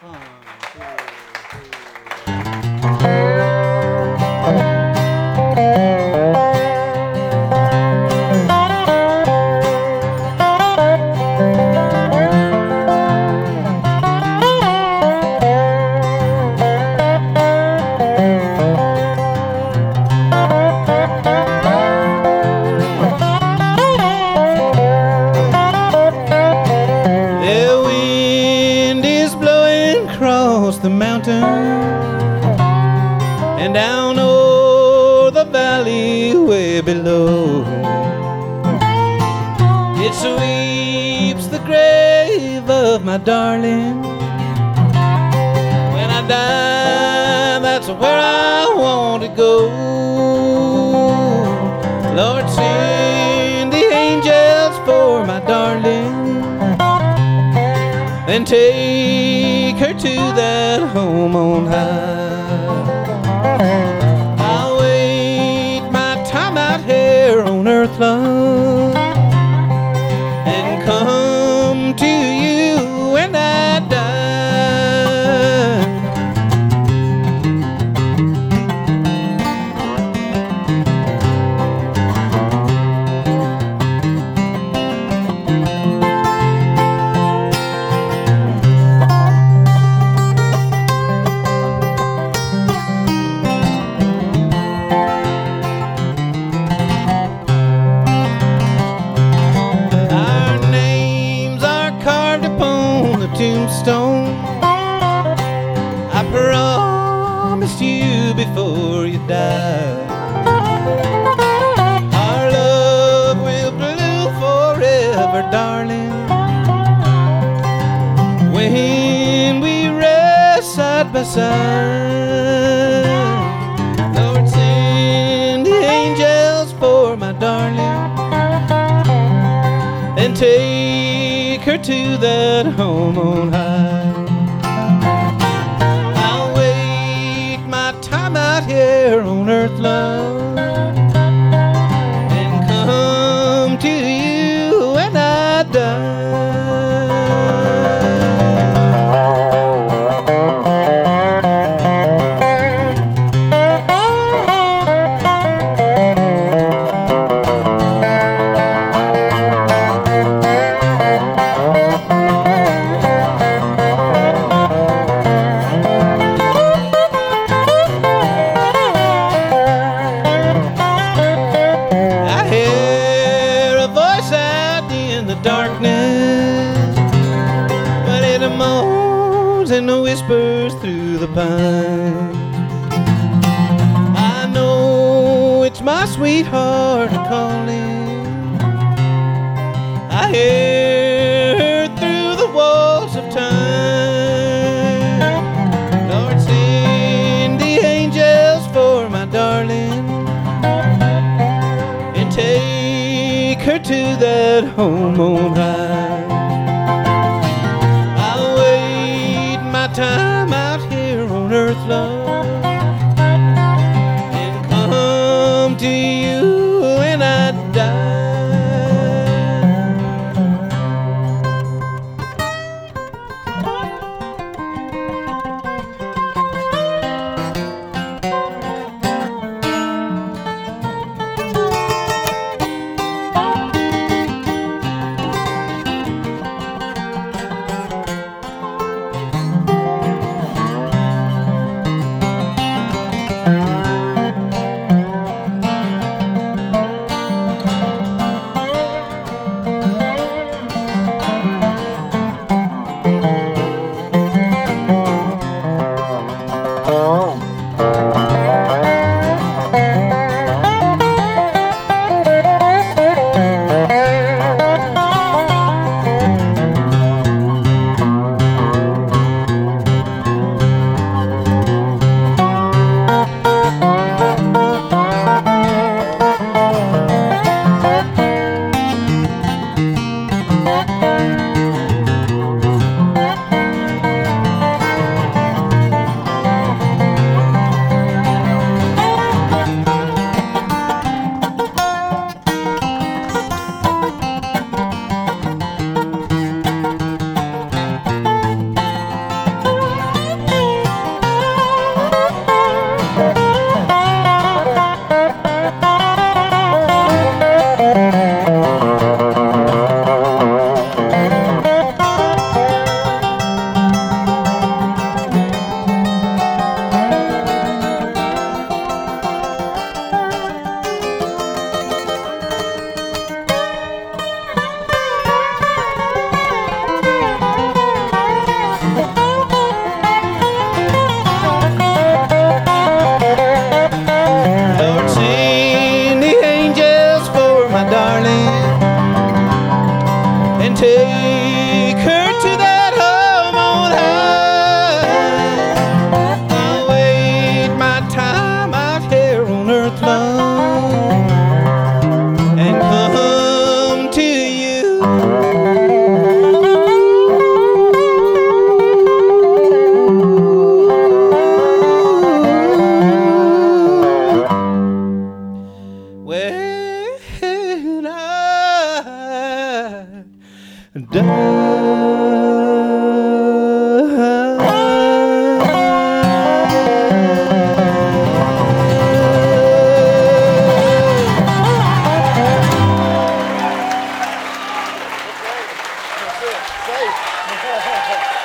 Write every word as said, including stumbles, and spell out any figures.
The mountain and down o'er the valley way below. It sweeps the grave of my darling. When I die, that's where I want to go. Lord, send the angels for my darling, and take her to that home on high. I'll wait my time out here on earth, love, and come to you when I die. Tombstone, I promised you before you died. Our love will bloom forever, darling, when we rest side by side. Lord, send the angels for my darling, and take her to that home on high. I'll wait my time out here on earth, love, and come to you when I die. Darkness, but it moans and whispers through the pine. I know it's my sweetheart calling. I hear her through the walls of time. Lord, send the angels for my darling, and take her to that home on high. I'll wait my time out here on earth, love, and come to you when I die. Hey!